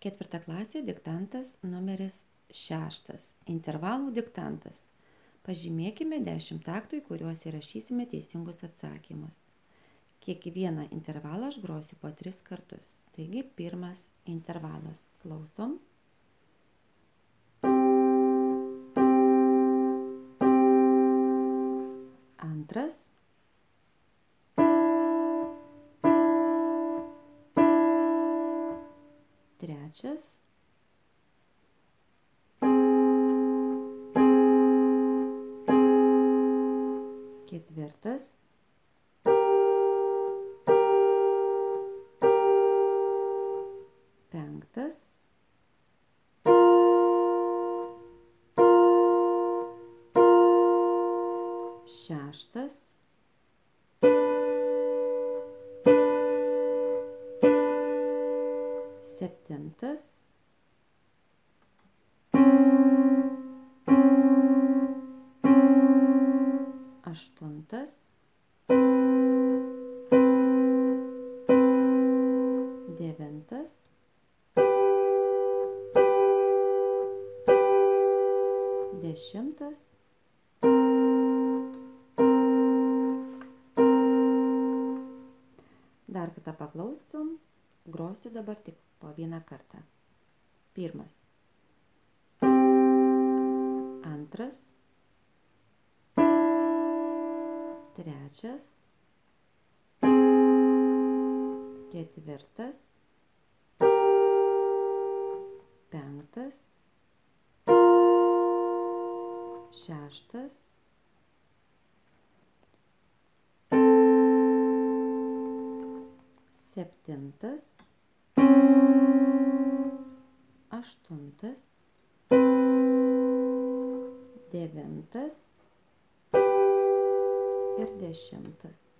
Ketvirta klasė, diktantas numeris 6. Intervalų diktantas. Pažymėkime 10 taktų, į kuriuos įrašysime teisingus atsakymus. Kiekvieną intervalą aš grosiu po 3 kartus. Taigi pirmas intervalas. Klausom. Antras. Trečias. Ketvirtas. Penktas. Šeštas. Septintas. Aštuntas. Devintas. Dešimtas. Dar kartą paklausom. Grosiu dabar tik po vieną kartą. Pirmas. Antras. Trečias. Ketvirtas. Penktas. Šeštas. Septintas. Aštuntas. Devintas. Ir 10.